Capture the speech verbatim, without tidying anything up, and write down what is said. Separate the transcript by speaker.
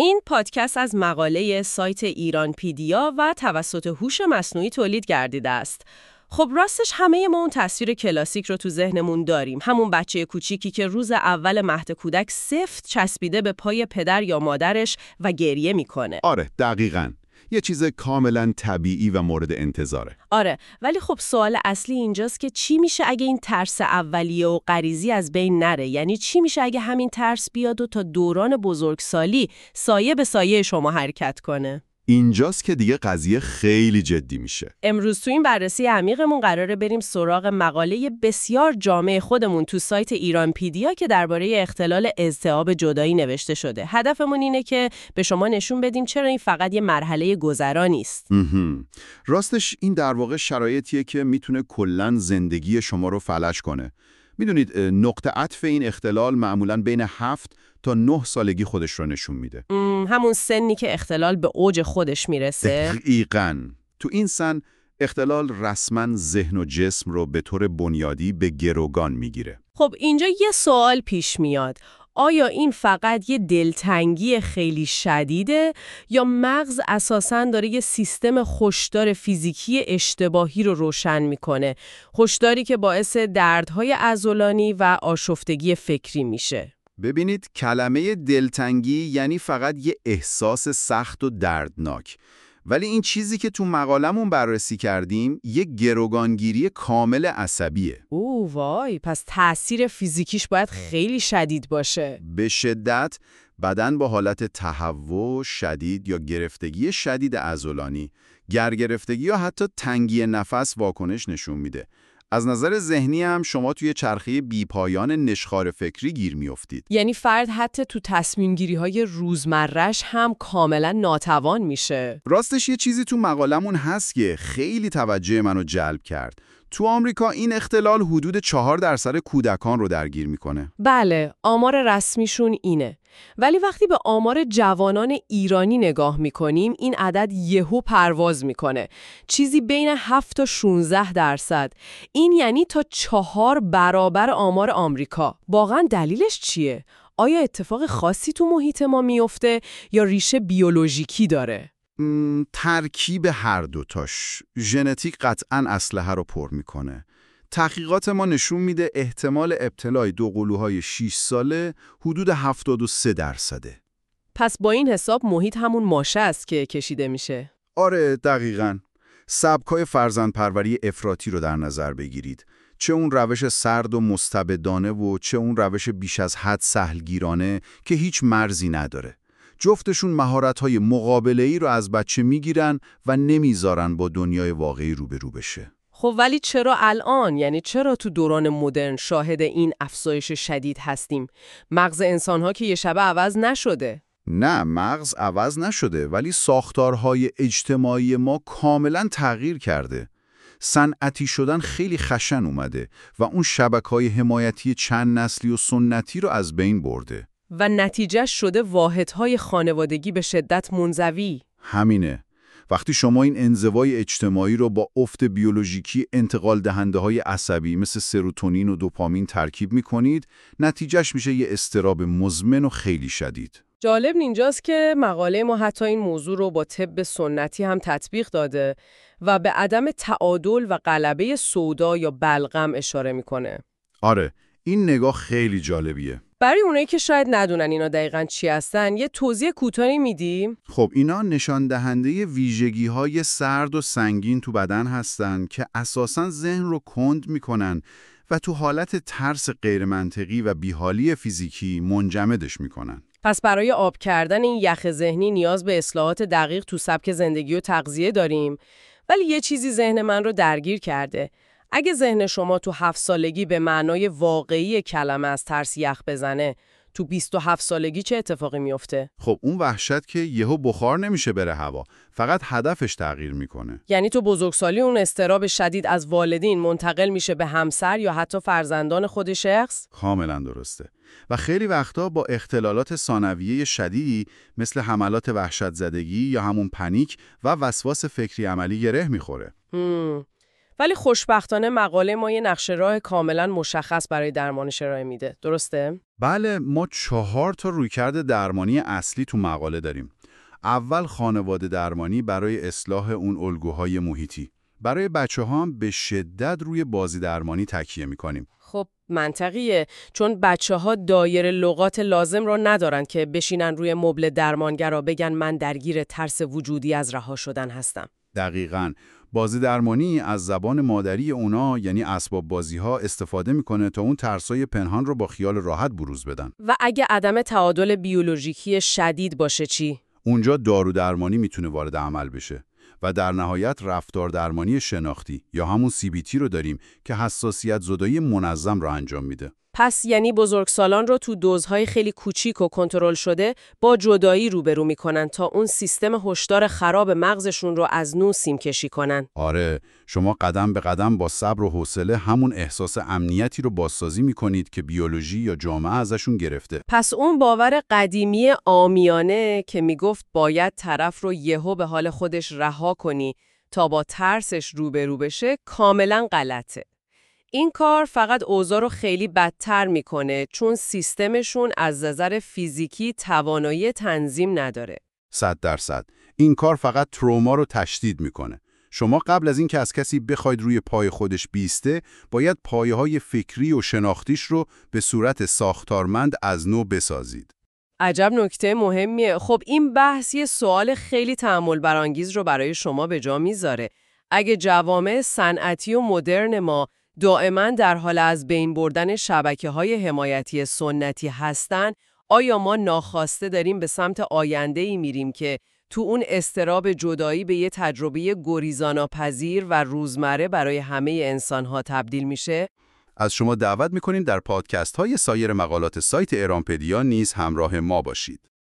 Speaker 1: این پادکست از مقاله سایت ایرانپیدیا و توسط هوش مصنوعی تولید گردیده است. خب راستش همه ما اون تصویر کلاسیک رو تو ذهنمون داریم. همون بچه کوچیکی که روز اول مهد کودک سفت چسبیده به پای پدر یا مادرش و گریه میکنه.
Speaker 2: آره، دقیقاً. یه چیز کاملا طبیعی و مورد انتظاره.
Speaker 1: آره، ولی خب سوال اصلی اینجاست که چی میشه اگه این ترس اولیه و غریزی از بین نره؟ یعنی چی میشه اگه همین ترس بیاد و تا دوران بزرگسالی سایه به سایه شما حرکت کنه؟
Speaker 2: اینجاست که دیگه قضیه خیلی جدی میشه.
Speaker 1: امروز تو این بررسی عمیقمون قراره بریم سراغ مقاله بسیار جامع خودمون تو سایت ایرانپیدیا که درباره اختلال اضطراب جدایی نوشته شده. هدفمون اینه که به شما نشون بدیم چرا این فقط یه مرحله گذرانی است.
Speaker 2: راستش این در واقع شرایطیه که میتونه کلاً زندگی شما رو فلج کنه. میدونید نقطه عطف این اختلال معمولاً بین هفت تا نه سالگی خودش رو نشون میده.
Speaker 1: همون سنی که اختلال به اوج خودش میرسه.
Speaker 2: دقیقاً. تو این سن اختلال رسما ذهن و جسم رو به طور بنیادی به گروگان میگیره.
Speaker 1: خب اینجا یه سوال پیش میاد. آیا این فقط یه دلتنگی خیلی شدیده یا مغز اساساً داره یه سیستم هشدار فیزیکی اشتباهی رو روشن میکنه؟ هشداری که باعث دردهای عضلانی و آشفتگی فکری میشه.
Speaker 2: ببینید کلمه دلتنگی یعنی فقط یه احساس سخت و دردناک. ولی این چیزی که تو مقالمون بررسی کردیم یه گروگانگیری کامل عصبیه.
Speaker 1: اوه وای، پس تأثیر فیزیکیش باید خیلی شدید باشه.
Speaker 2: به شدت بدن با حالت تهوع شدید یا گرفتگی شدید عضلانی، گرگرفتگی یا حتی تنگی نفس واکنش نشون میده. از نظر ذهنی هم شما توی چرخه بیپایان نشخوار فکری گیر میافتید.
Speaker 1: یعنی فرد حتی تو تصمیم‌گیری‌های روزمره‌اش هم کاملا ناتوان میشه.
Speaker 2: راستش یه چیزی تو مقالمون هست که خیلی توجه منو جلب کرد. تو آمریکا این اختلال حدود چهار درصد کودکان رو درگیر میکنه.
Speaker 1: بله، آمار رسمیشون اینه. ولی وقتی به آمار جوانان ایرانی نگاه میکنیم این عدد یهو پرواز میکنه. چیزی بین هفت تا شانزده درصد. این یعنی تا چهار برابر آمار آمریکا. واقعا دلیلش چیه؟ آیا اتفاق خاصی تو محیط ما میفته یا ریشه بیولوژیکی داره؟
Speaker 2: ترکیب هر دوتاش. ژنتیک قطعاً اسلحه رو پر میکنه. تحقیقات ما نشون میده احتمال ابتلای دوقلوهای شش ساله حدود هفتاد و سه درصده.
Speaker 1: پس با این حساب محیط همون ماشه است که کشیده میشه.
Speaker 2: آره دقیقاً. سبکای فرزندپروری افراطی رو در نظر بگیرید. چه اون روش سرد و مستبدانه و چه اون روش بیش از حد سهلگیرانه که هیچ مرزی نداره. جفتشون مهارت‌های مقابله‌ای رو از بچه میگیرن و نمیذارن با دنیای واقعی روبرو بشه.
Speaker 1: خب ولی چرا الان؟ یعنی چرا تو دوران مدرن شاهد این افزایش شدید هستیم؟ مغز انسان‌ها که یه شبه عوض نشده.
Speaker 2: نه، مغز عوض نشده ولی ساختارهای اجتماعی ما کاملا تغییر کرده. صنعتی شدن خیلی خشن اومده و اون شبکه‌های حمایتی چند نسلی و سنتی رو از بین برده.
Speaker 1: و نتیجه شده واحدهای خانوادگی به شدت منزوی.
Speaker 2: همینه. وقتی شما این انزوای اجتماعی رو با افت بیولوژیکی انتقال دهنده های عصبی مثل سروتونین و دوپامین ترکیب میکنید، نتیجهش میشه یه اضطراب مزمن و خیلی شدید.
Speaker 1: جالب اینجاست که مقاله ما حتی این موضوع رو با طب سنتی هم تطبیق داده و به عدم تعادل و غلبه سودا یا بلغم اشاره میکنه.
Speaker 2: آره، این نگاه خیلی جالبیه.
Speaker 1: برای اونایی که شاید ندونن اینا دقیقاً چی هستن، یه توضیح کوتاهی میدی؟
Speaker 2: خب اینا نشان دهنده ویژگی‌های سرد و سنگین تو بدن هستن که اساساً ذهن رو کند میکنن و تو حالت ترس غیرمنطقی و بیحالی فیزیکی منجمدش میکنن.
Speaker 1: پس برای آب کردن این یخ ذهنی نیاز به اصلاحات دقیق تو سبک زندگی و تغذیه داریم. ولی یه چیزی ذهن من رو درگیر کرده. اگه ذهن شما تو هفت سالگی به معنای واقعی کلمه از ترس یخ بزنه، تو بیست و هفت سالگی چه اتفاقی میفته؟
Speaker 2: خب اون وحشت که یهو بخار نمیشه بره هوا، فقط هدفش تغییر میکنه.
Speaker 1: یعنی تو بزرگسالی اون اضطراب شدید از والدین منتقل میشه به همسر یا حتی فرزندان خود شخص؟
Speaker 2: کاملا درسته. و خیلی وقتا با اختلالات ثانویه شدیدی مثل حملات وحشت زدگی یا همون پنیک و وسواس فکری عملی گره میخوره.
Speaker 1: هم. ولی خوشبختانه مقاله ما یه نقشه راه کاملا مشخص برای درمانش ارائه میده. درسته؟
Speaker 2: بله، ما چهار تا رویکرد درمانی اصلی تو مقاله داریم. اول خانواده درمانی برای اصلاح اون الگوهای محیطی. برای بچه ها هم به شدت روی بازی درمانی تکیه میکنیم.
Speaker 1: خب منطقیه، چون بچه ها دایره لغات لازم رو ندارن که بشینن روی مبل درمانگر و بگن من درگیر ترس وجودی از رها شدن هستم.
Speaker 2: دقیقاً. بازی درمانی از زبان مادری اونا، یعنی اسباب بازی ها، استفاده میکنه تا اون ترسای پنهان رو با خیال راحت بروز بدن.
Speaker 1: و اگه عدم تعادل بیولوژیکی شدید باشه چی؟
Speaker 2: اونجا دارو درمانی میتونه وارد عمل بشه. و در نهایت رفتار درمانی شناختی یا همون سی بی تی رو داریم که حساسیت زدایی منظم رو انجام میده.
Speaker 1: پس یعنی بزرگسالان رو تو دوزهای خیلی کوچیک و کنترل شده با جدایی روبرو میکنن تا اون سیستم هشدار خراب مغزشون رو از نو سیم کشی کنن.
Speaker 2: آره، شما قدم به قدم با صبر و حوصله همون احساس امنیتی رو بازسازی میکنید که بیولوژی یا جامعه ازشون گرفته.
Speaker 1: پس اون باور قدیمی عامیانه که میگفت باید طرف رو یهو به حال خودش رها کنی تا با ترسش روبرو بشه کاملا غلطه. این کار فقط اوضاع رو خیلی بدتر میکنه چون سیستمشون از نظر فیزیکی توانایی تنظیم نداره.
Speaker 2: صد درصد. این کار فقط تروما رو تشدید میکنه. شما قبل از این که از کسی بخواید روی پای خودش بیسته، باید پایه‌های فکری و شناختیش رو به صورت ساختارمند از نو بسازید.
Speaker 1: عجب نکته مهمیه. خب این بحث یه سوال خیلی تأمل برانگیز رو برای شما به جا میذاره. اگه جوامع صنعتی و مدرن ما دائما در حال از بین بردن شبکه‌های حمایتی سنتی هستن، آیا ما ناخواسته داریم به سمت آینده‌ای میریم که تو اون اضطراب جدایی به یه تجربه گریزاناپذیر و روزمره برای همه انسان‌ها تبدیل میشه؟
Speaker 2: از شما دعوت میکنیم در پادکست های سایر مقالات سایت ارامپدیا نیز همراه ما باشید.